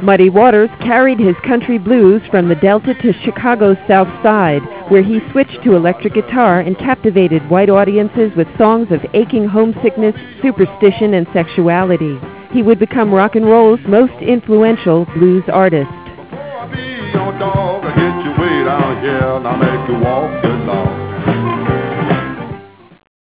Muddy Waters carried his country blues from the Delta to Chicago's South Side, where he switched to electric guitar and captivated white audiences with songs of aching homesickness, superstition, and sexuality. He would become rock and roll's most influential blues artist. Dog, I get you way down here, now make you walk the dog.